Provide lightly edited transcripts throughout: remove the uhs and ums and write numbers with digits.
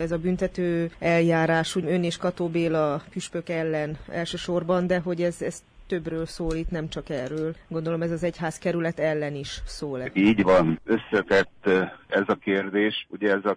Ez a büntető eljárás úgy Ön és Kató Béla püspök ellen elsősorban, de hogy ez többről szól, itt nem csak erről. Gondolom ez az egyházkerület ellen is szól. Így van, összetett ez a kérdés. Ugye ez a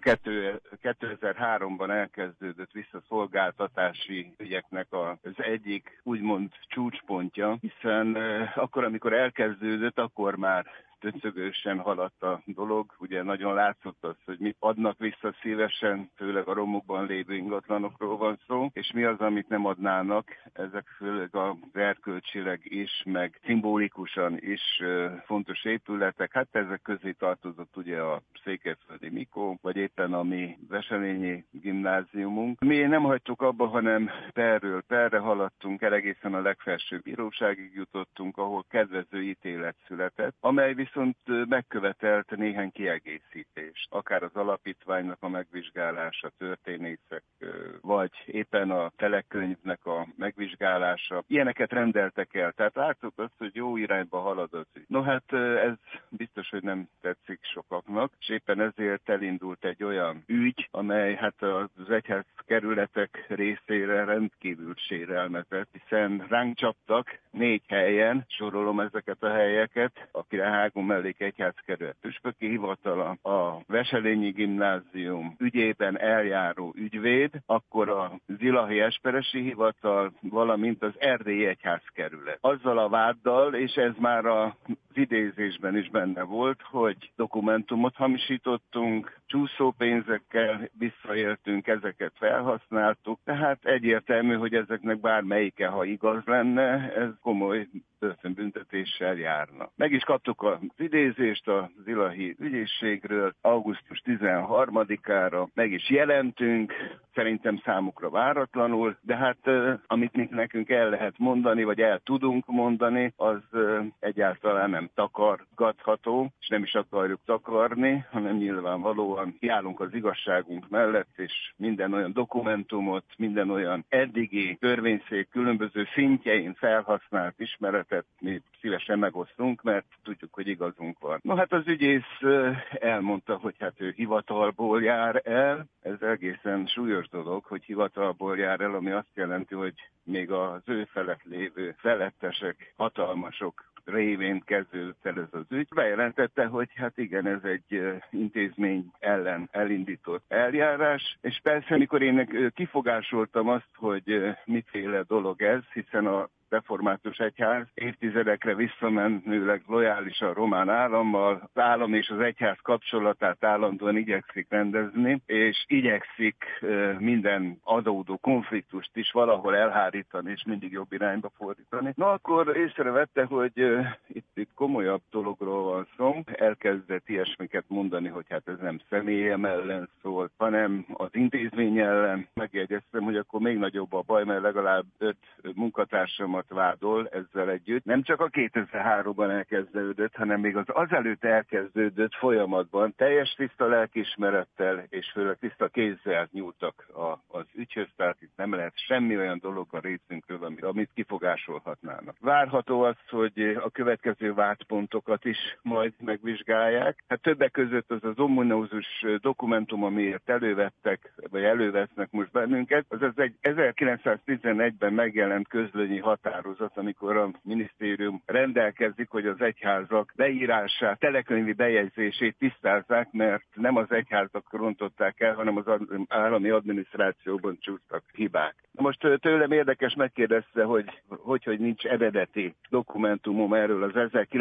2003-ban elkezdődött visszaszolgáltatási ügyeknek az egyik úgymond csúcspontja, hiszen akkor, amikor elkezdődött, akkor már döcögősen haladt a dolog. Ugye nagyon látszott az, hogy mit adnak vissza szívesen, főleg a romokban lévő ingatlanokról van szó, és mi az, amit nem adnának. Ezek főleg az erkölcsileg is, meg szimbolikusan is fontos épületek. Hát ezek közé tartozott ugye a Székelyföldi Mikó, vagy éppen a mi Veselényi gimnáziumunk. Mi nem hagytuk abba, hanem perről perre haladtunk, egészen a legfelsőbb bíróságig jutottunk, ahol kedvező ítélet született, amely viszont megkövetelt néhány kiegészítést. Akár az alapítványnak a megvizsgálása, történészek, vagy éppen a telekönyvnek a megvizsgálása. Ilyeneket rendeltek el. Tehát látszott azt, hogy jó irányba halad az ügy. No hát ez biztos, hogy nem tetszik sokaknak, és éppen ezért elindult egy olyan ügy, amely hát az egyház kerületek részére rendkívül sérelmetett, hiszen ránk csaptak 4 helyen, sorolom ezeket a helyeket, a Királyhágón mellék egyházkerület püspöki hivatala, a Veselényi gimnázium ügyében eljáró ügyvéd, akkor a Zilahi Esperesi hivatal, valamint az Erdélyi egyházkerület. Azzal a váddal, és ez már az idézésben is benne volt, hogy dokumentumot hamisítottunk, csúszópénzekkel visszaéltünk, ezeket felhasználtuk, tehát egyértelmű, hogy ezeknek bármelyike, ha igaz lenne, ez komoly börtönbüntetéssel járna. Meg is kaptuk az idézést a Zilahi ügyészségről augusztus 13-ára, meg is jelentünk, szerintem számukra váratlanul, de hát amit nekünk el lehet mondani, vagy el tudunk mondani, az egyáltalán nem takargatható, és nem is akarjuk takarni, hanem nyilvánvalóan kiállunk az igazságunk mellett, és minden olyan dokumentumot, minden olyan eddigi törvényszék különböző szintjein felhasznált ismeretet mi szívesen megosztunk, mert tudjuk, hogy igazunk van. No hát az ügyész elmondta, hogy hát ő hivatalból jár el. Ez egészen súlyos dolog, hogy hivatalból jár el, ami azt jelenti, hogy még az ő felett lévő felettesek, hatalmasok révén kezdődött el ez az ügy. Bejelentette, hogy hát igen, ez egy intézmény ellen elindított eljárás, és persze, amikor én kifogásoltam azt, hogy miféle dolog ez, hiszen a református egyház évtizedekre visszamenőleg lojális a román állammal, az állam és az egyház kapcsolatát állandóan igyekszik rendezni, és igyekszik minden adódó konfliktust is valahol elhárítani, és mindig jobb irányba fordítani. Na akkor észrevette, hogy itt komolyabb dologról van szó, elkezdett ilyesmiket mondani, hogy hát ez nem személyem ellen szól, hanem az intézmény ellen. Megjegyeztem, hogy akkor még nagyobb a baj, mert legalább 5 munkatársamat vádol ezzel együtt. Nem csak a 2003-ban elkezdődött, hanem még az azelőtt elkezdődött folyamatban teljes tiszta lelkiismerettel és főleg tiszta kézzel nyúltak az ügyhöz, tehát itt nem lehet semmi olyan dolog a részünkről, amit kifogásolhatnának. Várható az, hogy a következő vádpontokat is majd megvizsgálják. Hát többek között az ominózus dokumentum, amiért elővettek, vagy elővesznek most bennünket, az egy 1911-ben megjelent közlönyi határozat, amikor a minisztérium rendelkezik, hogy az egyházak beírását, telekönyvi bejegyzését tisztázzák, mert nem az egyházak rontották el, hanem az állami adminisztrációban csúsztak hibák. Most tőlem érdekes, megkérdezte, hogy nincs eredeti dokumentumom erről az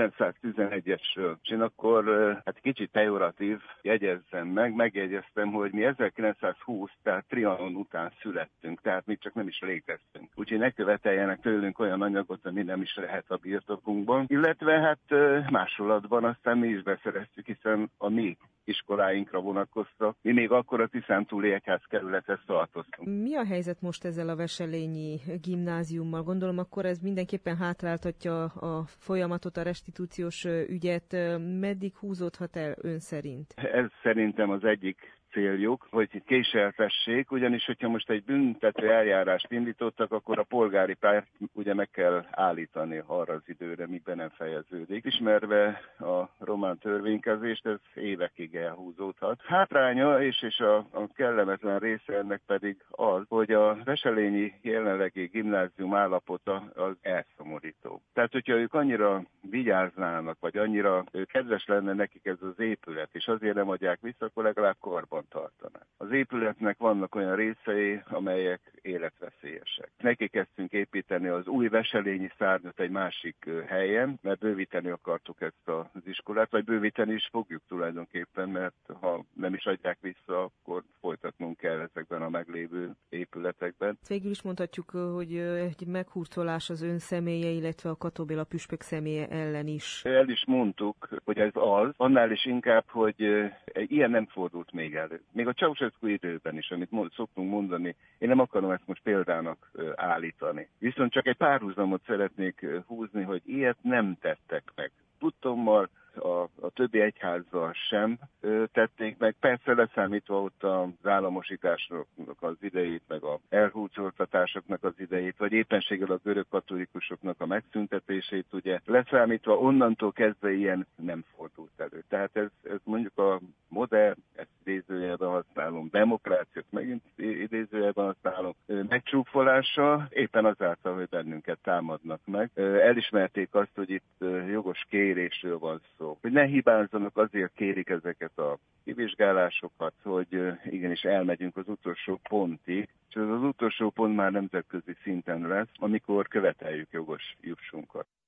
1911-esről. És én akkor hát kicsit pejoratív jegyezzem megjegyeztem, hogy mi 1920, tehát Trianon után születtünk, tehát mi csak nem is léteztünk. Úgyhogy ne követeljenek tőlünk olyan anyagot, ami nem is lehet a birtokunkban. Illetve hát másolatban aztán mi is beszereztük, hiszen a mi iskoláinkra vonatkoztak. Mi még akkor a Tiszántúli egyházkerülethez tartoztunk. Mi a helyzet most ezzel a Veselényi gimnáziummal? Gondolom akkor ez mindenképpen hátráltatja a folyamatot, a restitúciós ügyet. Meddig húzódhat el ön szerint? Ez szerintem az egyik céljuk, hogy késeltessék, ugyanis hogyha most egy büntető eljárást indítottak, akkor a polgári párt ugye meg kell állítani arra az időre, míg be nem fejeződik. Ismerve a román törvénykezést, ez évekig elhúzódhat. Hátránya és a kellemetlen része ennek pedig az, hogy a veselényi jelenlegi gimnázium állapota az elszomorító. Tehát, hogyha ők annyira vigyáznának, vagy annyira kedves lenne nekik ez az épület, és azért nem adják vissza, akkor legalább karban tartanák. Az épületnek vannak olyan részei, amelyek életveszélyesek. Neki kezdtünk építeni az új veselényi szárnyat egy másik helyen, mert bővíteni akartuk ezt az iskolát, vagy bővíteni is fogjuk tulajdonképpen, mert ha nem is adják vissza, akkor folytatnunk kell ezekben a meglévő épületekben. Végül is mondhatjuk, hogy egy meghurcolás az ön személye, illetve a Kató Béla püspök személye ellen is. El is mondtuk, hogy ez az, annál is inkább, hogy ilyen nem fordult még elő. Még a Ceausescu időben is, amit szoktunk mondani, én nem akarom ezt most példának állítani. Viszont csak egy párhuzamot szeretnék húzni, hogy ilyet nem tettek meg. Tudtommal a többi egyházzal sem tették meg, persze leszámítva ott az államosításnak az idejét, meg a elhurcoltatásoknak az idejét, vagy éppenséggel a görög katolikusoknak a megszüntetését, ugye leszámítva onnantól kezdve ilyen nem fordult elő. Tehát ez mondjuk a modern, ezt idézőjelben használom, demokráciát megint idézőjelben használom, megcsúfolása éppen azáltal, hogy bennünket támadnak meg. Elismerték azt, hogy itt jogos kérésről van szó. Hogy ne hibázzanak, azért kérik ezeket a kivizsgálásokat, hogy igenis elmegyünk az utolsó pontig, és ez az utolsó pont már nemzetközi szinten lesz, amikor követeljük jogos jussunkat.